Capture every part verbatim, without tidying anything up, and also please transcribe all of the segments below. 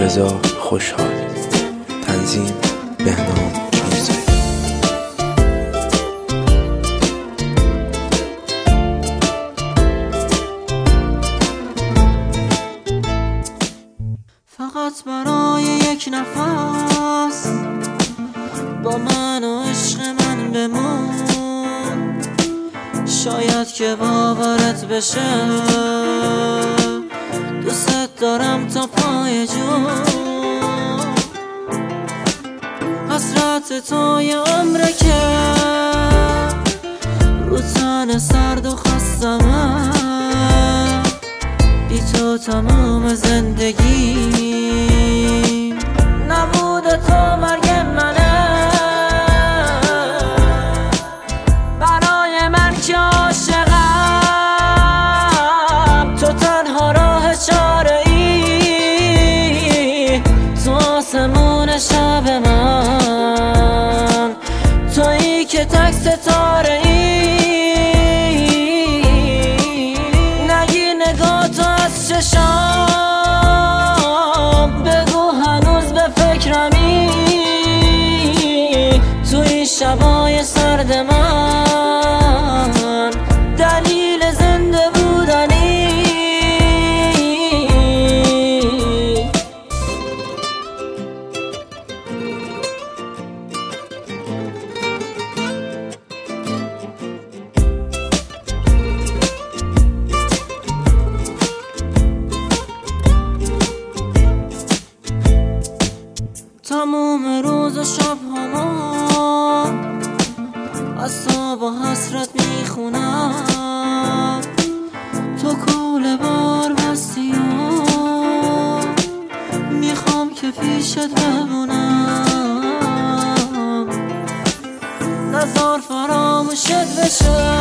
رضا خوشحال. تنظیم بهنام میرزایی. فقط برای یک نفس با من و عشق من بمون، شاید که باورت بشه دوست دارم تا پای جون. حسرت تو یه عمره که رو تن سرد و خستمه، بی تو تمام زندگی نبود تو مرگ منه. برای من که عاشقم تو تنها راه چاره ای، تو آسمون شب من، تویی که تک ستاره ای. نگی نگاه تو از چشام، بگو هنوز به فکرمی، توی شبای سرد من دلیل زنده بودنی. تموم روز و شب هما از تو با حسرت میخونم، تو کول بار بستی و میخوام که پیشت بمونم. نزار فراموشت بشه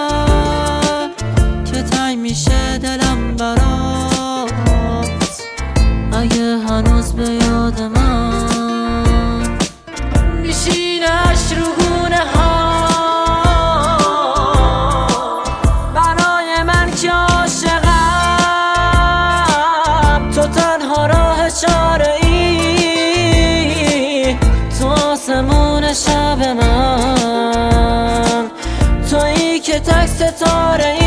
که تنگ میشه دلم برات، اگه هنوز به یاد من میشینش رو گونه ها. برای من که عاشقم تو تنها راه چاره ای، تو آسمون شب من، تویی که تک ستاره ای.